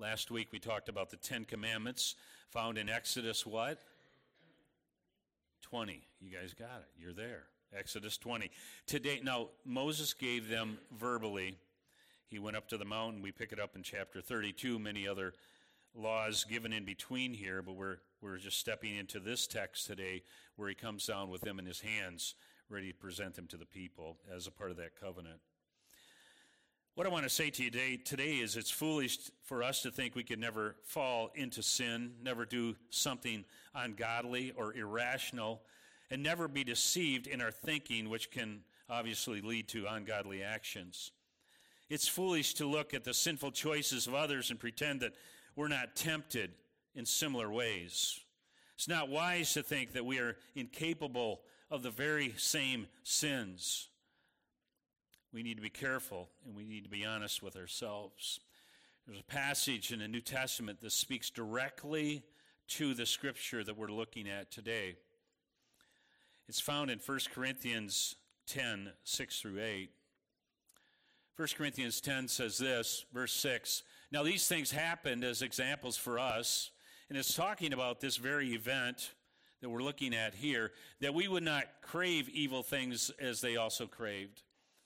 Last week we talked about the 10 Commandments found in Exodus what? 20. You guys got it. You're there. Exodus 20. Today, now, Moses gave them verbally. He went up to the mountain. We pick it up in chapter 32. Many other laws given in between here, but we're just stepping into this text today where he comes down with them in his hands, ready to present them to the people as a part of that covenant. What I want to say to you today is it's foolish for us to think we can never fall into sin, never do something ungodly or irrational, and never be deceived in our thinking, which can obviously lead to ungodly actions. It's foolish to look at the sinful choices of others and pretend that we're not tempted in similar ways. It's not wise to think that we are incapable of the very same sins. We need to be careful, and we need to be honest with ourselves. There's a passage in the New Testament that speaks directly to the scripture that we're looking at today. It's found in 1 Corinthians 10, 6 through 8. 1 Corinthians 10 says this, verse 6, "Now these things happened as examples for us," and it's talking about this very event that we're looking at here, "that we would not crave evil things as they also craved.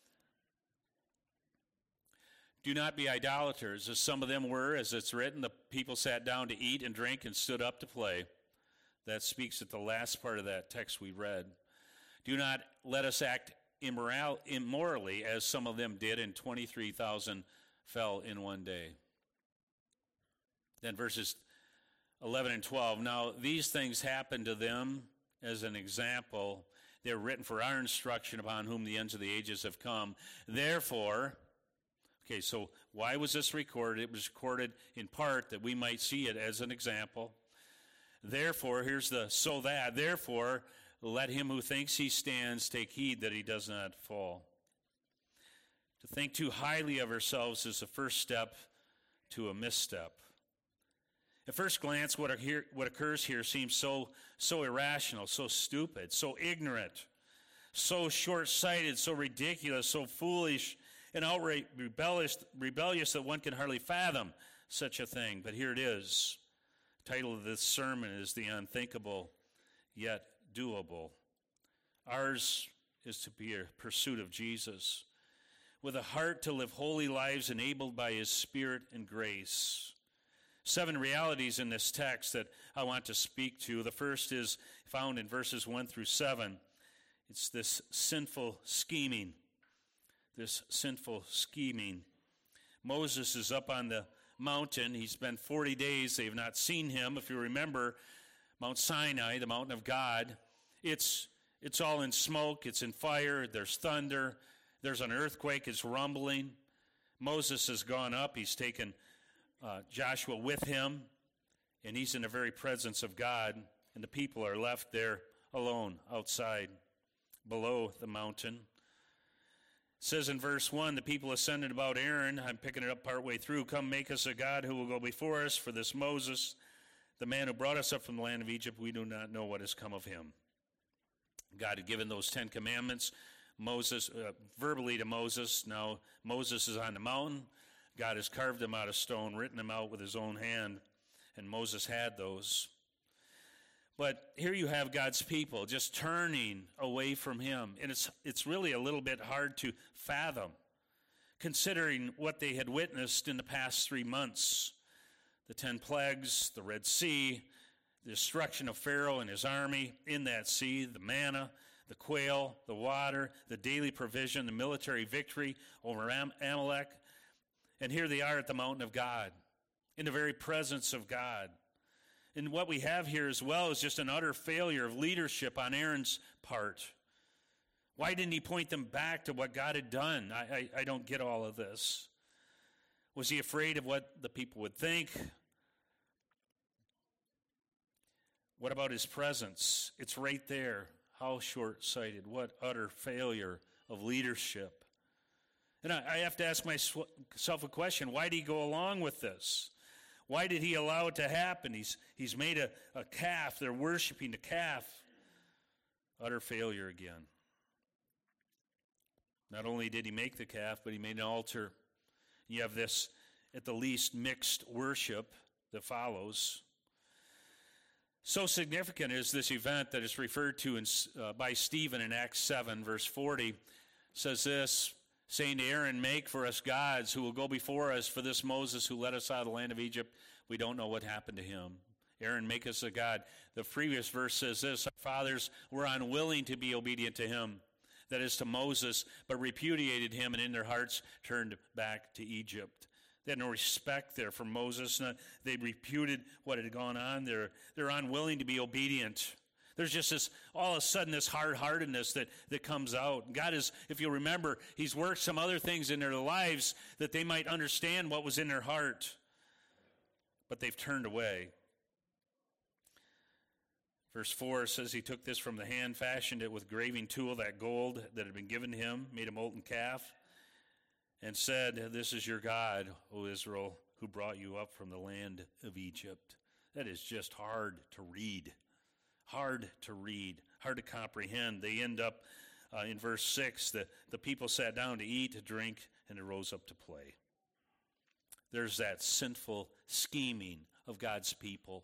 Do not be idolaters, as some of them were, as it's written, the people sat down to eat and drink and stood up to play." That speaks at the last part of that text we read. "Do not let us act immorally, as some of them did, and 23,000 fell in one day." Then verses 11 and 12, "Now these things happened to them as an example. They were written for our instruction, upon whom the ends of the ages have come. Therefore," okay, so why was this recorded? It was recorded in part that we might see it as an example. "Therefore," here's the "so that," "therefore, let him who thinks he stands take heed that he does not fall." To think too highly of ourselves is the first step to a misstep. At first glance, what occurs here seems so irrational, so stupid, so ignorant, so short-sighted, so ridiculous, so foolish, and outright rebellious that one can hardly fathom such a thing. But here it is. The title of this sermon is "The Unthinkable, Yet Doable." Ours is to be a pursuit of Jesus, with a heart to live holy lives enabled by his Spirit and grace. 7 realities in this text that I want to speak to. The first is found in verses 1 through 7. It's this sinful scheming. Moses is up on the mountain. He's been 40 days. They've not seen him. If you remember, Mount Sinai, the mountain of God, it's all in smoke. It's in fire. There's thunder. There's an earthquake. It's rumbling. Moses has gone up. He's taken Joshua with him, and he's in the very presence of God, and the people are left there alone outside below the mountain. It says in verse 1, the people ascended about Aaron. I'm picking it up partway through. "Come, make us a god who will go before us, for this Moses, the man who brought us up from the land of Egypt, we do not know what has come of him." God had given those 10 commandments verbally to Moses. Now Moses is on the mountain. God has carved them out of stone, written them out with his own hand, and Moses had those. But here you have God's people just turning away from him, and it's really a little bit hard to fathom, considering what they had witnessed in the past 3 months. The 10 plagues, the Red Sea, the destruction of Pharaoh and his army in that sea, the manna, the quail, the water, the daily provision, the military victory over Amalek. And here they are at the mountain of God, in the very presence of God. And what we have here as well is just an utter failure of leadership on Aaron's part. Why didn't he point them back to what God had done? I don't get all of this. Was he afraid of what the people would think? What about his presence? It's right there. How short-sighted. What utter failure of leadership. And I have to ask myself a question. Why did he go along with this? Why did he allow it to happen? He's made a calf. They're worshiping the calf. Utter failure again. Not only did he make the calf, but he made an altar. You have this at the least mixed worship that follows. So significant is this event that is referred to by Stephen in Acts 7, verse 40. It says this, saying to Aaron, make for us gods who will go before us, for this Moses who led us out of the land of Egypt, we don't know what happened to him. Aaron, make us a god. The previous verse says this, our fathers were unwilling to be obedient to him, that is to Moses, but repudiated him and in their hearts turned back to Egypt. They had no respect there for Moses. They reputed what had gone on there. They're unwilling to be obedient. There's just this, all of a sudden, this hard-heartedness that comes out. God is, if you remember, he's worked some other things in their lives that they might understand what was in their heart. But they've turned away. Verse 4 says he took this from the hand, fashioned it with graving tool, that gold that had been given to him, made a molten calf, and said, this is your God, O Israel, who brought you up from the land of Egypt. That is just hard to read. Hard to read. Hard to comprehend. They end up in verse 6, the people sat down to eat, to drink, and they rose up to play. There's that sinful scheming of God's people.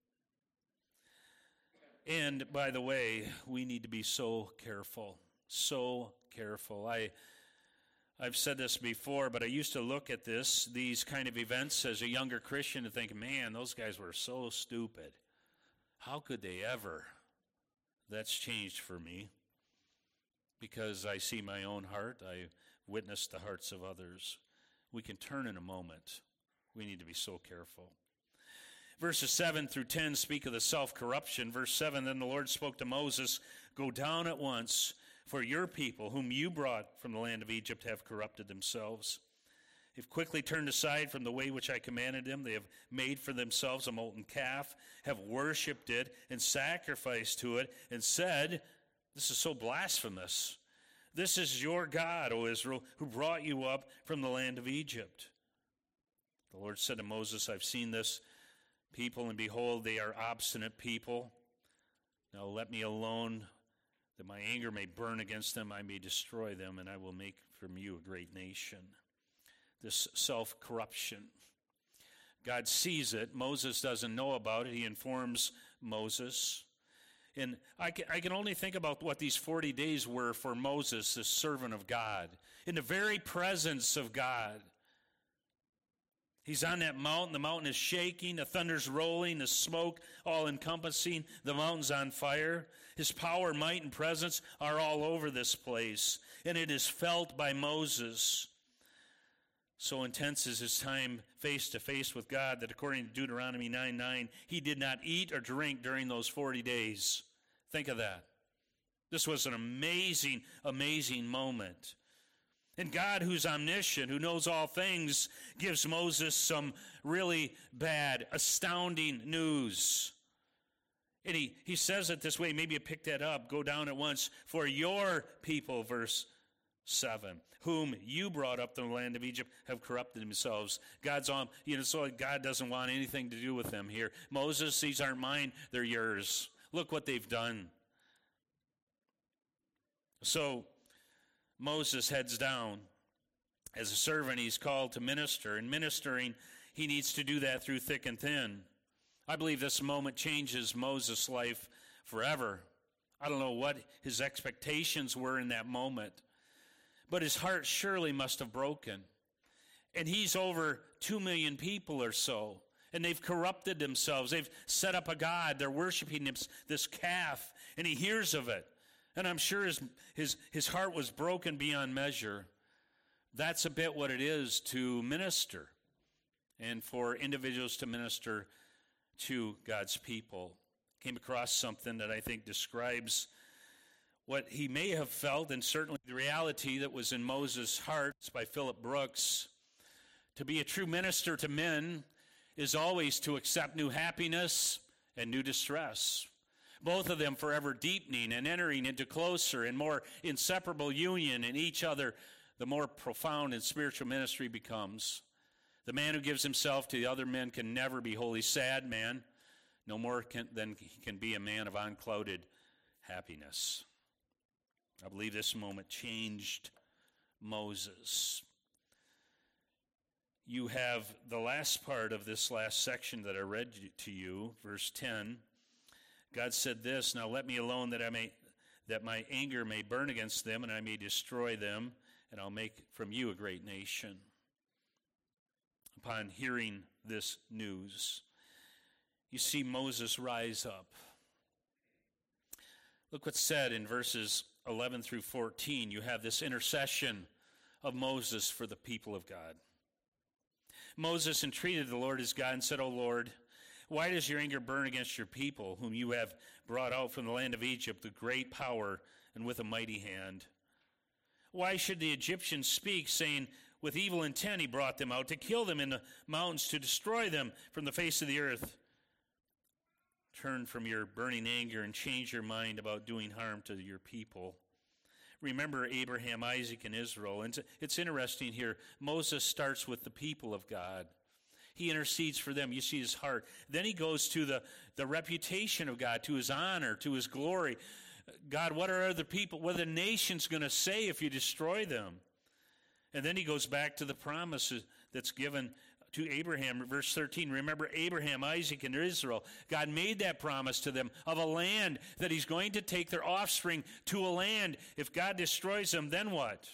And, by the way, we need to be so careful. So careful. I've said this before, but I used to look at these kind of events as a younger Christian and think, man, those guys were so stupid. How could they ever? That's changed for me because I see my own heart. I witness the hearts of others. We can turn in a moment. We need to be so careful. Verses 7 through 10 speak of the self-corruption. Verse 7, then the Lord spoke to Moses, go down at once, for your people, whom you brought from the land of Egypt, have corrupted themselves. They've quickly turned aside from the way which I commanded them. They have made for themselves a molten calf, have worshipped it, and sacrificed to it, and said, this is so blasphemous. This is your God, O Israel, who brought you up from the land of Egypt. The Lord said to Moses, I've seen this people, and behold, they are obstinate people. Now let me alone, that my anger may burn against them, I may destroy them, and I will make from you a great nation. This self-corruption. God sees it. Moses doesn't know about it. He informs Moses. And I can only think about what these 40 days were for Moses, the servant of God, in the very presence of God. He's on that mountain. The mountain is shaking. The thunder's rolling. The smoke all encompassing. The mountain's on fire. His power, might, and presence are all over this place. And it is felt by Moses. So intense is his time face to face with God that according to Deuteronomy 9:9, he did not eat or drink during those 40 days. Think of that. This was an amazing, amazing moment. And God, who's omniscient, who knows all things, gives Moses some really bad, astounding news. And he says it this way, maybe you picked that up, go down at once, for your people, verse 7, whom you brought up from the land of Egypt have corrupted themselves. God's on, so God doesn't want anything to do with them here. Moses, these aren't mine, they're yours. Look what they've done. So Moses heads down. As a servant, he's called to minister. And ministering, he needs to do that through thick and thin. I believe this moment changes Moses' life forever. I don't know what his expectations were in that moment, but his heart surely must have broken. And he's over 2 million people or so, and they've corrupted themselves. They've set up a god. They're worshiping this calf, and he hears of it. And I'm sure his heart was broken beyond measure. That's a bit what it is to minister and for individuals to minister to God's people. Came across something that I think describes what he may have felt and certainly the reality that was in Moses' heart. It's by Philip Brooks. To be a true minister to men is always to accept new happiness and new distress. Both of them forever deepening and entering into closer and more inseparable union in each other, the more profound and spiritual ministry becomes. The man who gives himself to the other men can never be wholly sad man, no more than he can be a man of unclouded happiness. I believe this moment changed Moses. you have the last part of this last section that I read to you, verse 10. God said this, "Now let me alone that my anger may burn against them, and I may destroy them, and I'll make from you a great nation." Upon hearing this news, you see Moses rise up. Look what's said in verses 11 through 14. You have this intercession of Moses for the people of God. Moses entreated the Lord his God and said, "O Lord, why does your anger burn against your people, whom you have brought out from the land of Egypt with great power and with a mighty hand? Why should the Egyptians speak, saying, with evil intent he brought them out, to kill them in the mountains, to destroy them from the face of the earth? Turn from your burning anger and change your mind about doing harm to your people. Remember Abraham, Isaac, and Israel." And it's interesting here. Moses starts with the people of God. He intercedes for them. You see his heart. Then he goes to the reputation of God, to his honor, to his glory. God, what are other people, what are the nations going to say if you destroy them? And then he goes back to the promises that's given to Abraham. Verse 13, remember Abraham, Isaac, and Israel. God made that promise to them of a land that he's going to take their offspring to a land. If God destroys them, then what?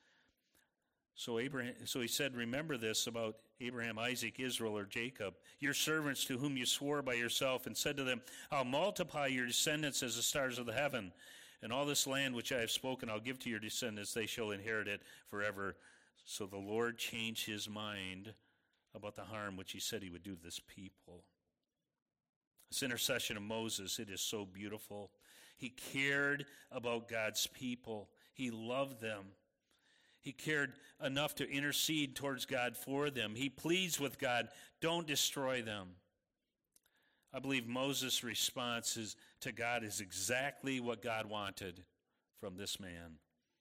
So he said, remember this about Abraham, Isaac, Israel, or Jacob, your servants to whom you swore by yourself, and said to them, I'll multiply your descendants as the stars of the heaven, and all this land which I have spoken I'll give to your descendants, they shall inherit it forever. So the Lord changed his mind about the harm which he said he would do to this people. This intercession of Moses, it is so beautiful. He cared about God's people. He loved them. He cared enough to intercede towards God for them. He pleads with God, don't destroy them. I believe Moses' response to God is exactly what God wanted from this man.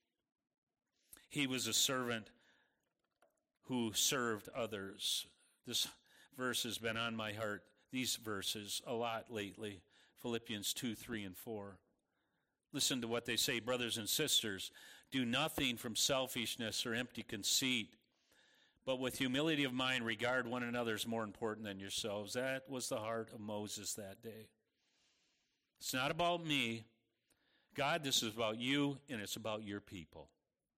He was a servant who served others. This verse has been on my heart, these verses, a lot lately. Philippians 2, 3, and 4. Listen to what they say, brothers and sisters. Do nothing from selfishness or empty conceit, but with humility of mind regard one another as more important than yourselves. That was the heart of Moses that day. It's not about me. God, this is about you, and it's about your people.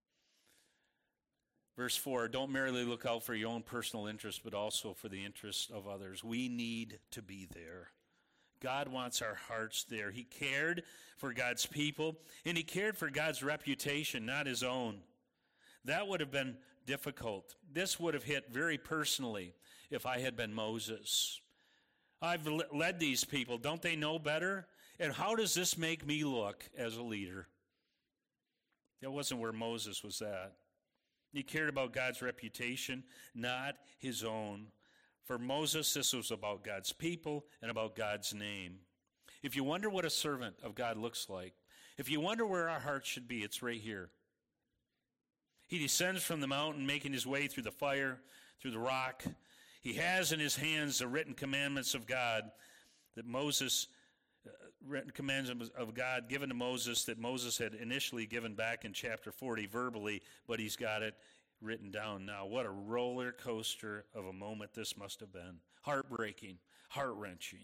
Verse 4, don't merely look out for your own personal interest, but also for the interest of others. We need to be there. God wants our hearts there. He cared for God's people, and he cared for God's reputation, not his own. That would have been difficult. This would have hit very personally if I had been Moses. I've led these people. Don't they know better? And how does this make me look as a leader? That wasn't where Moses was at. He cared about God's reputation, not his own. For Moses, this was about God's people and about God's name. If you wonder what a servant of God looks like, if you wonder where our hearts should be, it's right here. He descends from the mountain, making his way through the fire, through the rock. He has in his hands the written commandments of God that Moses, written commandments of God given to Moses that Moses had initially given back in chapter 40 verbally, but he's got it written down now. What a roller coaster of a moment this must have been. Heartbreaking, heart-wrenching.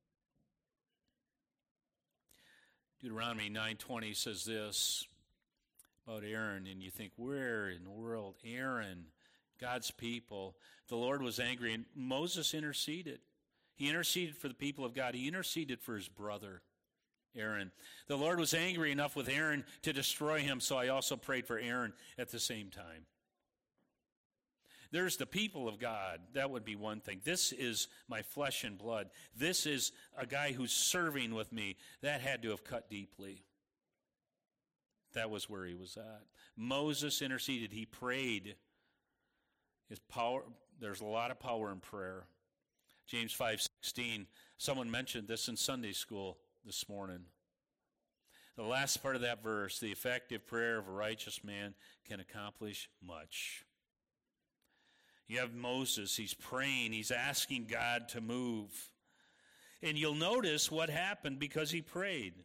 Deuteronomy 9:20 says this about Aaron, and you think, where in the world? Aaron, God's people. The Lord was angry, and Moses interceded. He interceded for the people of God. He interceded for his brother, Aaron. The Lord was angry enough with Aaron to destroy him, so I also prayed for Aaron at the same time. There's the people of God. That would be one thing. This is my flesh and blood. This is a guy who's serving with me. That had to have cut deeply. That was where he was at. Moses interceded. He prayed. His power. There's a lot of power in prayer. James 5:16. Someone mentioned this in Sunday school this morning. The last part of that verse, the effective prayer of a righteous man can accomplish much. You have Moses, he's praying, he's asking God to move. And you'll notice what happened because he prayed.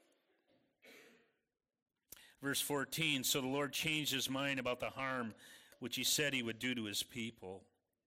Verse 14, so the Lord changed his mind about the harm which he said he would do to his people.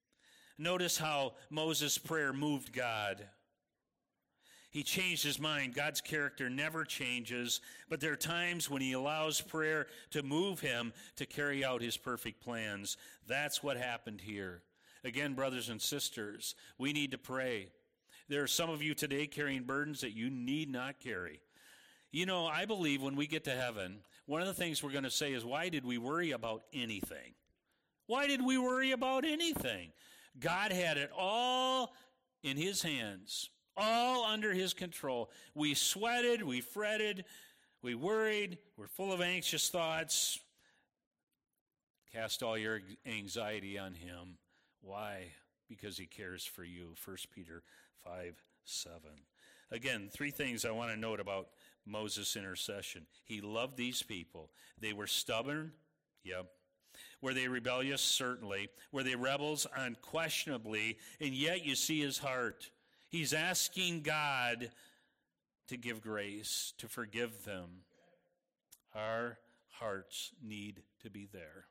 Notice how Moses' prayer moved God. He changed his mind. God's character never changes, but there are times when he allows prayer to move him to carry out his perfect plans. That's what happened here. Again, brothers and sisters, we need to pray. There are some of you today carrying burdens that you need not carry. You know, I believe when we get to heaven, one of the things we're going to say is, why did we worry about anything? Why did we worry about anything? God had it all in his hands, all under his control. We sweated, we fretted, we worried, we're full of anxious thoughts. Cast all your anxiety on him. Why? Because he cares for you. 1 Peter 5:7. Again, three things I want to note about Moses' intercession. He loved these people. They were stubborn. Yep. Were they rebellious? Certainly. Were they rebels? Unquestionably. And yet you see his heart. He's asking God to give grace, to forgive them. Our hearts need to be there.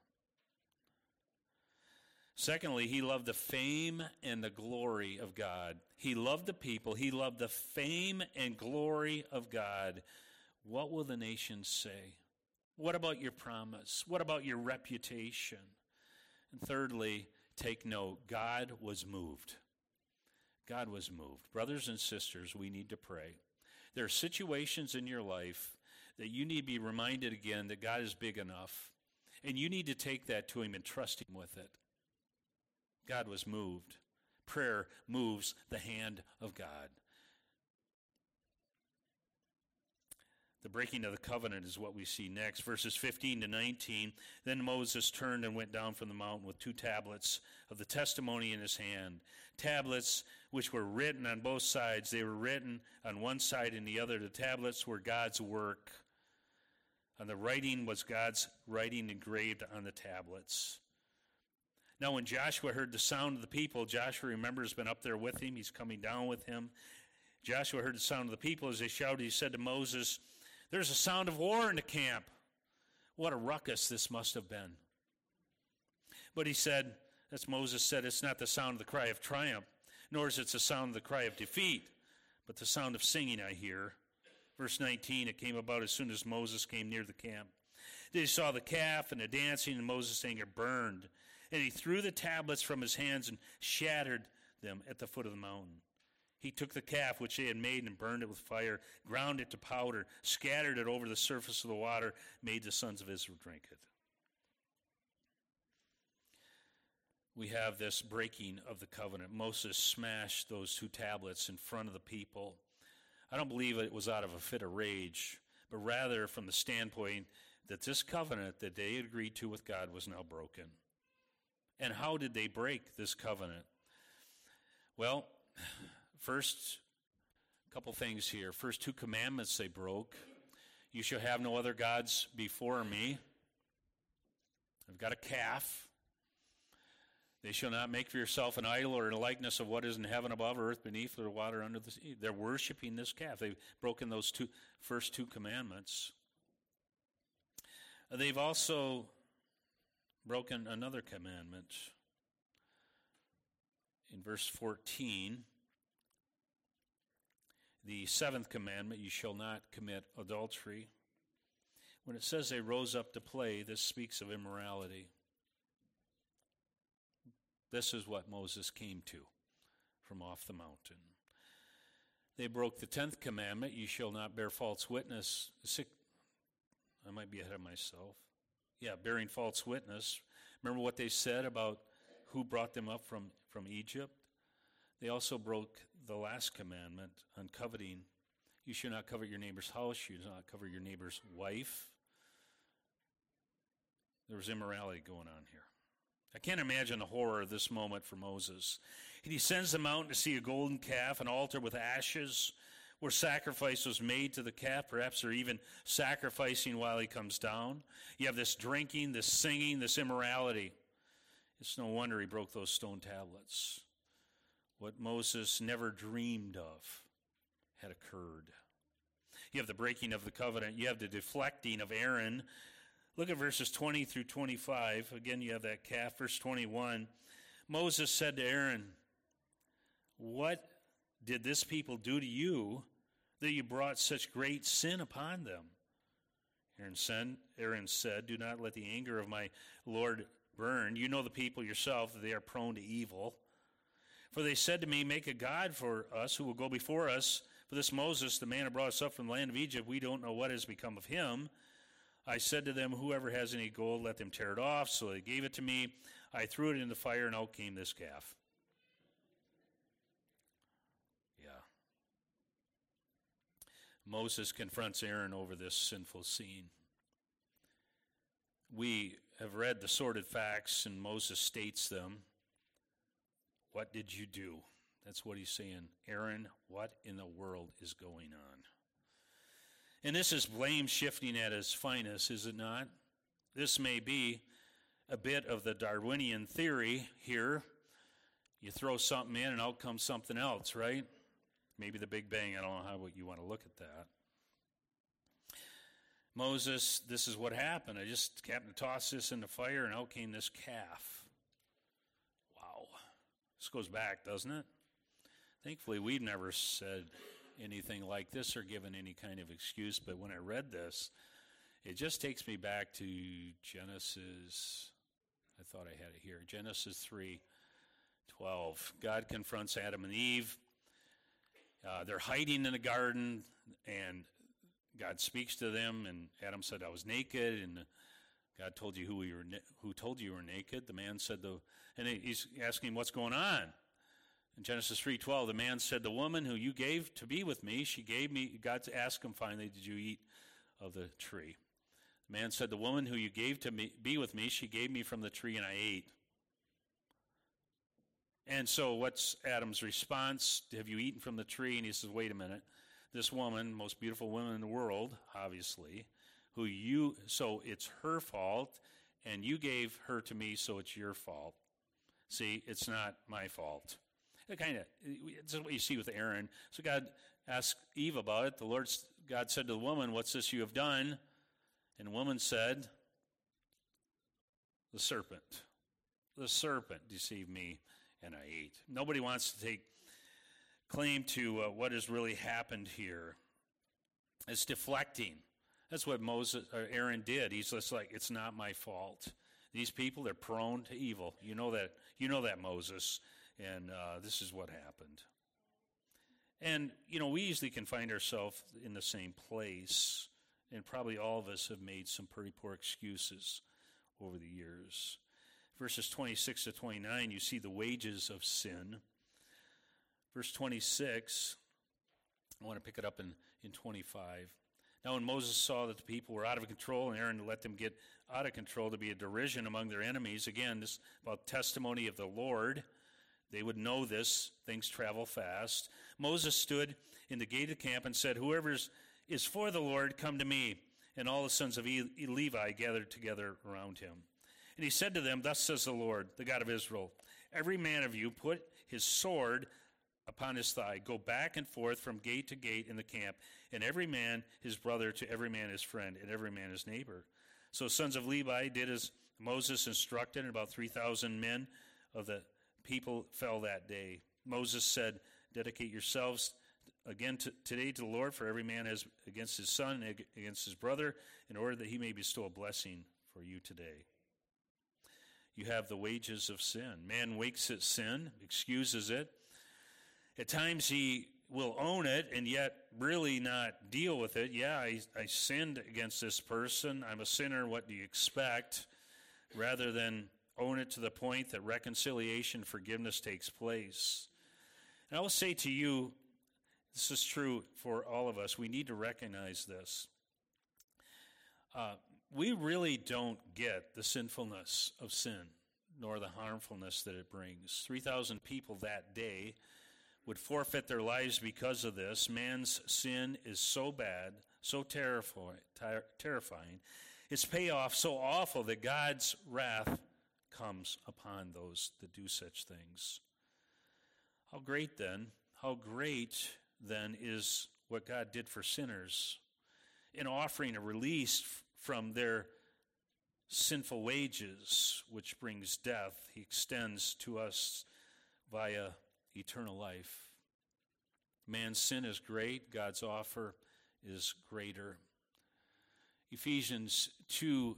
Secondly, he loved the fame and the glory of God. He loved the people. He loved the fame and glory of God. What will the nations say? What about your promise? What about your reputation? And thirdly, take note, God was moved. God was moved. Brothers and sisters, we need to pray. There are situations in your life that you need to be reminded again that God is big enough, and you need to take that to him and trust him with it. God was moved. Prayer moves the hand of God. The breaking of the covenant is what we see next. Verses 15 to 19, then Moses turned and went down from the mountain with 2 tablets of the testimony in his hand. Tablets which were written on both sides. They were written on one side and the other. The tablets were God's work. And the writing was God's writing engraved on the tablets. Now when Joshua heard the sound of the people, Joshua, remember, has been up there with him. He's coming down with him. Joshua heard the sound of the people as they shouted. He said to Moses, "There's a sound of war in the camp." What a ruckus this must have been. But he said, as Moses said, it's not the sound of the cry of triumph, nor is it the sound of the cry of defeat, but the sound of singing I hear. Verse 19, it came about as soon as Moses came near the camp. They saw the calf and the dancing, and Moses' anger burned. And he threw the tablets from his hands and shattered them at the foot of the mountain. He took the calf which they had made and burned it with fire, ground it to powder, scattered it over the surface of the water, made the sons of Israel drink it. We have this breaking of the covenant. Moses smashed those 2 tablets in front of the people. I don't believe it was out of a fit of rage, but rather from the standpoint that this covenant that they had agreed to with God was now broken. And how did they break this covenant? Well, first, a couple things here. First 2 commandments they broke. You shall have no other gods before me. I've got a calf. They shall not make for yourself an idol or a likeness of what is in heaven above, earth beneath, or water under the sea. They're worshiping this calf. They've broken those first 2 commandments. They've also broken another commandment. In verse 14, the 7th commandment, you shall not commit adultery. When it says they rose up to play, this speaks of immorality. This is what Moses came to from off the mountain. They broke the 10th commandment, you shall not bear false witness. I might be ahead of myself. Yeah, bearing false witness. Remember what they said about who brought them up from Egypt? They also broke the last commandment on coveting. You shall not covet your neighbor's house. You shall not covet your neighbor's wife. There was immorality going on here. I can't imagine the horror of this moment for Moses. He descends the mountain to see a golden calf, an altar with ashes where sacrifice was made to the calf. Perhaps they're even sacrificing while he comes down. You have this drinking, this singing, this immorality. It's no wonder he broke those stone tablets. What Moses never dreamed of had occurred. You have the breaking of the covenant. You have the deflecting of Aaron. Look at verses 20 through 25. Again, you have that calf. Verse 21, Moses said to Aaron, "What did this people do to you that you brought such great sin upon them?" Aaron said, "Do not let the anger of my Lord burn. You know the people yourself, that they are prone to evil. For they said to me, 'Make a god for us who will go before us. For this Moses, the man who brought us up from the land of Egypt, we don't know what has become of him.' I said to them, 'Whoever has any gold, let them tear it off.' So they gave it to me. I threw it in the fire, and out came this calf." Yeah. Moses confronts Aaron over this sinful scene. We have read the sordid facts, and Moses states them. What did you do? That's what he's saying. Aaron, what in the world is going on? And this is blame shifting at its finest, is it not? This may be a bit of the Darwinian theory here. You throw something in and out comes something else, right? Maybe the Big Bang. I don't know how you want to look at that. Moses, this is what happened. I just happened to toss this in the fire, and out came this calf. Wow. This goes back, doesn't it? Thankfully, we've never said anything like this or given any kind of excuse, but when I read this, it just takes me back to Genesis. I thought I had it here. Genesis 3:12. God confronts Adam and Eve. They're hiding in the garden, and God speaks to them, and Adam said, "I was naked," and God told you who told you were naked. The man said, and he's asking what's going on. In Genesis 3:12, the man said, "The woman who you gave to be with me, she gave me." God asked him finally, "Did you eat of the tree?" The man said, "The woman who you gave to be with me, she gave me from the tree, and I ate." And so what's Adam's response? "Have you eaten from the tree?" And he says, "Wait a minute. This woman, most beautiful woman in the world, obviously, so it's her fault, and you gave her to me, so it's your fault. See, it's not my fault." This is what you see with Aaron. So God asked Eve about it. God said to the woman, "What's this you have done?" And the woman said, The serpent deceived me, and I ate." Nobody wants to take claim to what has really happened here. It's deflecting. That's what Aaron did. He's just like, "It's not my fault. These people, they're prone to evil. You know that, Moses. And this is what happened." And, we easily can find ourselves in the same place. And probably all of us have made some pretty poor excuses over the years. Verses 26 to 29, you see the wages of sin. Verse 26, I want to pick it up in 25. "Now when Moses saw that the people were out of control, and Aaron let them get out of control to be a derision among their enemies," again, this is about testimony of the Lord. They would know this. Things travel fast. "Moses stood in the gate of the camp and said, 'Whoever is for the Lord, come to me.' And all the sons of Levi gathered together around him. And he said to them, 'Thus says the Lord, the God of Israel, every man of you put his sword upon his thigh. Go back and forth from gate to gate in the camp, and every man his brother, to every man his friend, and every man his neighbor.' So sons of Levi did as Moses instructed, and about 3,000 men of the people fell that day. Moses said, 'Dedicate yourselves again today to the Lord, for every man has against his son and against his brother, in order that he may bestow a blessing for you today.'" You have the wages of sin. Man wakes at sin, excuses it. At times he will own it and yet really not deal with it. "Yeah, I sinned against this person. I'm a sinner. What do you expect?" Rather than own it to the point that reconciliation, forgiveness takes place. And I will say to you, this is true for all of us. We need to recognize this. We really don't get the sinfulness of sin, nor the harmfulness that it brings. 3,000 people that day would forfeit their lives because of this. Man's sin is so bad, so terrifying. Its payoff so awful that God's wrath comes upon those that do such things. How great then is what God did for sinners in offering a release from their sinful wages, which brings death, he extends to us via eternal life. Man's sin is great. God's offer is greater. Ephesians 2,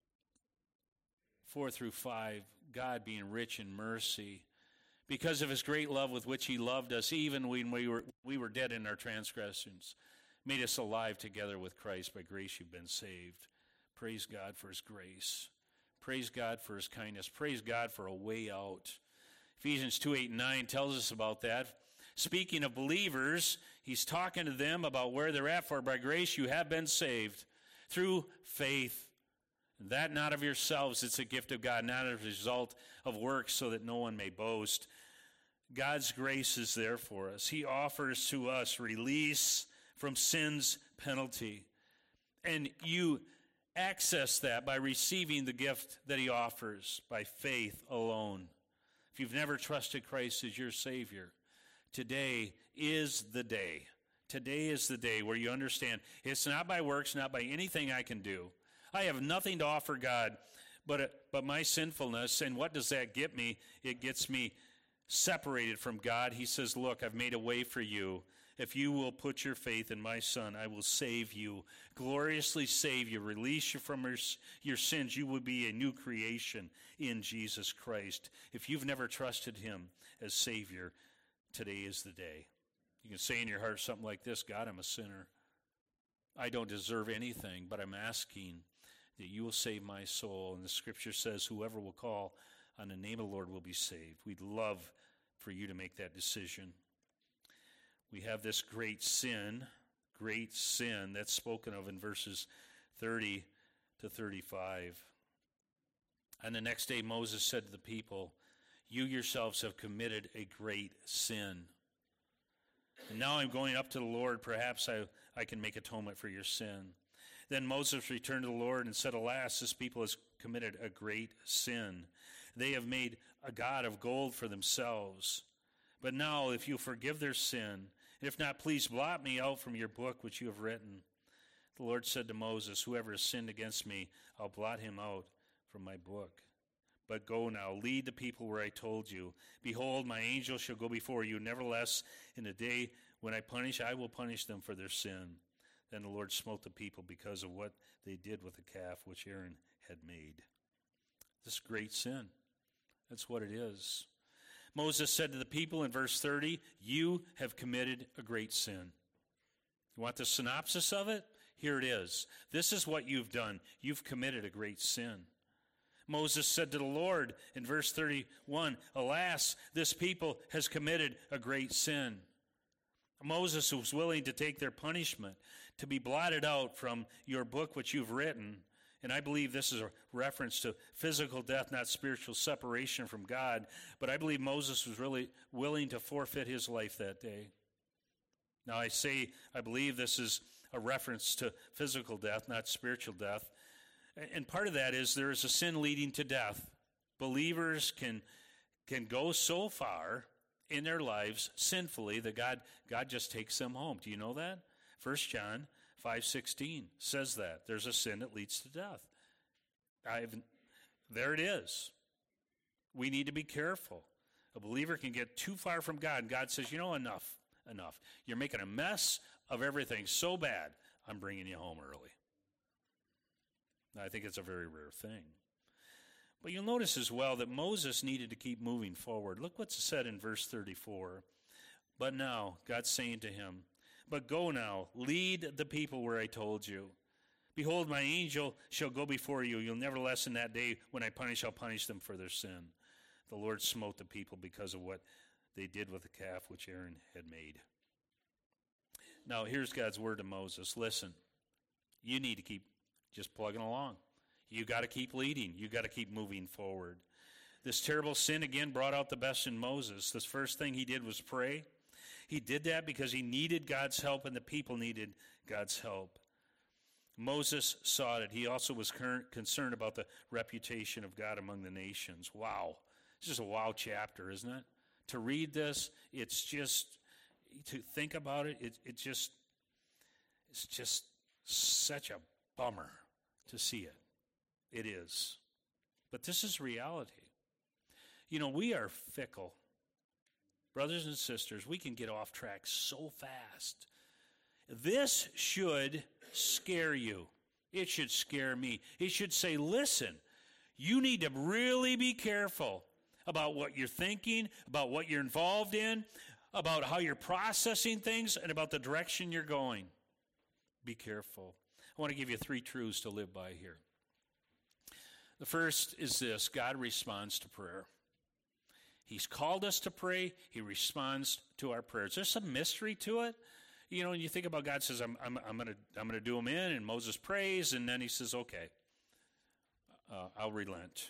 4 through 5, God being rich in mercy, because of his great love with which he loved us, even when we were dead in our transgressions, made us alive together with Christ. By grace you've been saved. Praise God for his grace. Praise God for his kindness. Praise God for a way out. Ephesians 2, 8, and 9 tells us about that. Speaking of believers, he's talking to them about where they're at. For by grace you have been saved through faith. That not of yourselves, it's a gift of God, not a result of works, so that no one may boast. God's grace is there for us. He offers to us release from sin's penalty. And you access that by receiving the gift that he offers by faith alone. If you've never trusted Christ as your Savior, today is the day. Today is the day where you understand it's not by works, not by anything I can do. I have nothing to offer God but my sinfulness. And what does that get me? It gets me separated from God. He says, look, I've made a way for you. If you will put your faith in my Son, I will save you, gloriously save you, release you from your sins. You will be a new creation in Jesus Christ. If you've never trusted him as Savior, today is the day. You can say in your heart something like this: God, I'm a sinner. I don't deserve anything, but I'm asking that you will save my soul. And the scripture says, whoever will call on the name of the Lord will be saved. We'd love for you to make that decision. We have this great sin that's spoken of in verses 30 to 35. And the next day Moses said to the people, you yourselves have committed a great sin. And now I'm going up to the Lord. Perhaps I can make atonement for your sin. Then Moses returned to the Lord and said, alas, this people has committed a great sin. They have made a god of gold for themselves. But now, if you forgive their sin, and if not, please blot me out from your book which you have written. The Lord said to Moses, whoever has sinned against me, I'll blot him out from my book. But go now, lead the people where I told you. Behold, my angel shall go before you. Nevertheless, in the day when I will punish them for their sin. Then the Lord smote the people because of what they did with the calf which Aaron had made. This great sin. That's what it is. Moses said to the people in verse 30, you have committed a great sin. You want the synopsis of it? Here it is. This is what you've done. You've committed a great sin. Moses said to the Lord in verse 31, alas, this people has committed a great sin. Moses was willing to take their punishment, to be blotted out from your book which you've written. And I believe this is a reference to physical death, not spiritual separation from God. But I believe Moses was really willing to forfeit his life that day. Now I believe this is a reference to physical death, not spiritual death. And part of that is there is a sin leading to death. Believers can go so far in their lives sinfully that God just takes them home. Do you know that? 1 John 5:16 says that. There's a sin that leads to death. There it is. We need to be careful. A believer can get too far from God, and God says, enough. You're making a mess of everything so bad, I'm bringing you home early. Now, I think it's a very rare thing. But you'll notice as well that Moses needed to keep moving forward. Look what's said in verse 34. But now, God's saying to him, but go now, lead the people where I told you. Behold, my angel shall go before you. You'll nevertheless in that day when I punish, I'll punish them for their sin. The Lord smote the people because of what they did with the calf which Aaron had made. Now, here's God's word to Moses. Listen, you need to keep just plugging along. You got to keep leading. You got to keep moving forward. This terrible sin again brought out the best in Moses. This first thing he did was pray. He did that because he needed God's help and the people needed God's help. Moses saw it. He also was concerned about the reputation of God among the nations. Wow. This is a wow chapter, isn't it? To read this, it's just, to think about it, it's just such a bummer to see it. It is. But this is reality. You know, we are fickle. Brothers and sisters, we can get off track so fast. This should scare you. It should scare me. It should say, listen, you need to really be careful about what you're thinking, about what you're involved in, about how you're processing things, and about the direction you're going. Be careful. I want to give you 3 truths to live by here. The first is this: God responds to prayer. He's called us to pray. He responds to our prayers. There's some mystery to it. You know, when you think about God says, I'm going to do them in, and Moses prays, and then he says, okay, I'll relent.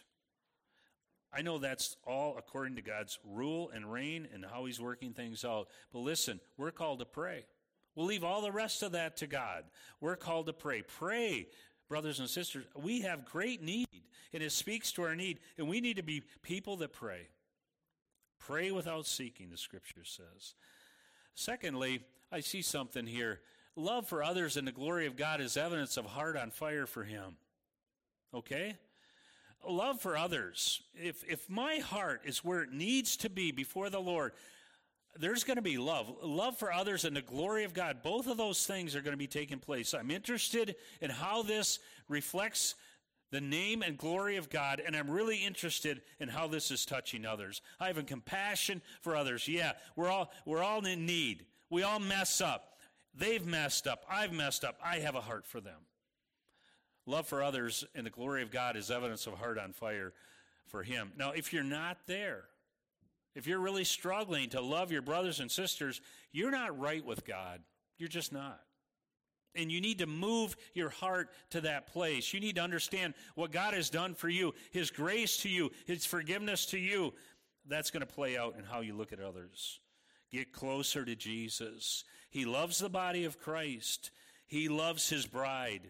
I know that's all according to God's rule and reign and how he's working things out. But listen, we're called to pray. We'll leave all the rest of that to God. We're called to pray. Pray, brothers and sisters. We have great need, and it speaks to our need, and we need to be people that pray. Pray without seeking, the Scripture says. Secondly, I see something here. Love for others and the glory of God is evidence of heart on fire for him. Okay? Love for others. If my heart is where it needs to be before the Lord, there's going to be love. Love for others and the glory of God. Both of those things are going to be taking place. I'm interested in how this reflects the name and glory of God, and I'm really interested in how this is touching others. I have a compassion for others. Yeah, we're all in need. We all mess up. They've messed up. I've messed up. I have a heart for them. Love for others and the glory of God is evidence of heart on fire for him. Now, if you're not there, if you're really struggling to love your brothers and sisters, you're not right with God. You're just not. And you need to move your heart to that place. You need to understand what God has done for you, his grace to you, his forgiveness to you. That's going to play out in how you look at others. Get closer to Jesus. He loves the body of Christ. He loves his bride.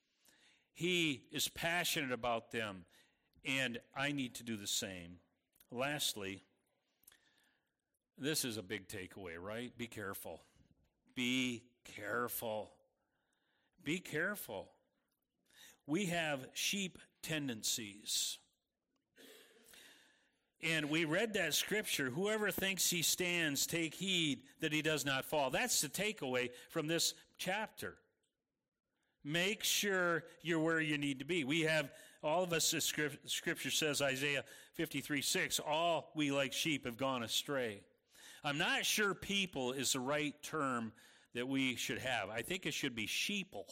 He is passionate about them, and I need to do the same. Lastly, this is a big takeaway, right? Be careful. Be careful. Be careful. We have sheep tendencies. And we read that scripture, whoever thinks he stands, take heed that he does not fall. That's the takeaway from this chapter. Make sure you're where you need to be. We have, all of us, as Scripture says, Isaiah 53:6, all we like sheep have gone astray. I'm not sure people is the right term that we should have. I think it should be sheeple,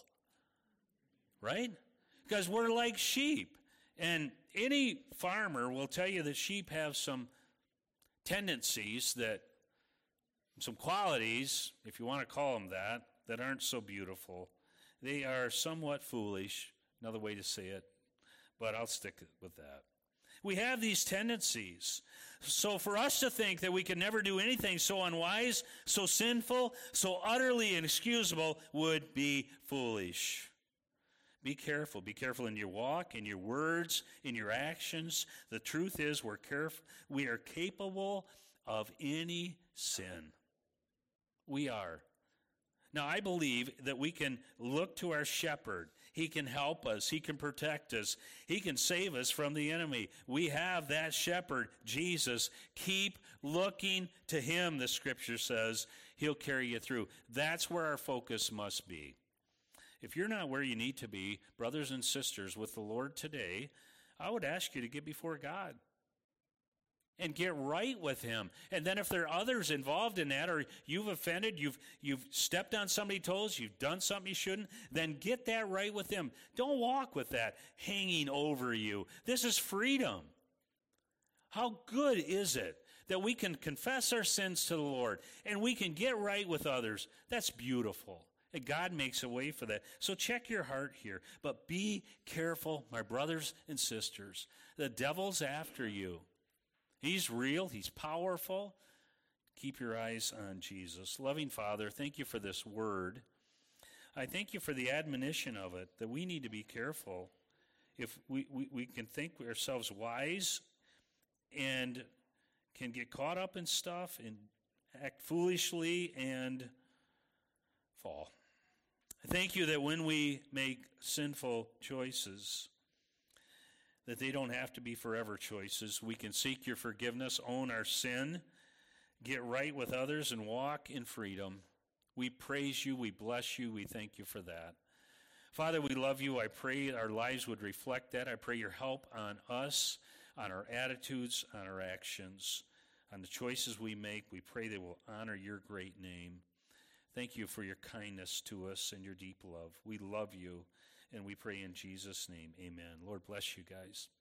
right? Because we're like sheep. And any farmer will tell you that sheep have some tendencies, some qualities, if you want to call them that aren't so beautiful. They are somewhat foolish, another way to say it, but I'll stick with that. We have these tendencies. So for us to think that we can never do anything so unwise, so sinful, so utterly inexcusable would be foolish. Be careful. Be careful in your walk, in your words, in your actions. The truth is we are capable of any sin. We are. Now, I believe that we can look to our shepherd. He can help us. He can protect us. He can save us from the enemy. We have that shepherd, Jesus. Keep looking to him, the Scripture says. He'll carry you through. That's where our focus must be. If you're not where you need to be, brothers and sisters, with the Lord today, I would ask you to get before God and get right with him. And then if there are others involved in that, or you've offended, you've stepped on somebody's toes, you've done something you shouldn't, then get that right with them. Don't walk with that hanging over you. This is freedom. How good is it that we can confess our sins to the Lord and we can get right with others? That's beautiful. And God makes a way for that. So check your heart here. But be careful, my brothers and sisters. The devil's after you. He's real. He's powerful. Keep your eyes on Jesus. Loving Father, thank you for this word. I thank you for the admonition of it, that we need to be careful. If we can think ourselves wise and can get caught up in stuff and act foolishly and fall. I thank you that when we make sinful choices, that they don't have to be forever choices. We can seek your forgiveness, own our sin, get right with others, and walk in freedom. We praise you, we bless you, we thank you for that. Father, we love you. I pray our lives would reflect that. I pray your help on us, on our attitudes, on our actions, on the choices we make. We pray they will honor your great name. Thank you for your kindness to us and your deep love. We love you, and we pray in Jesus' name. Amen. Lord bless you guys.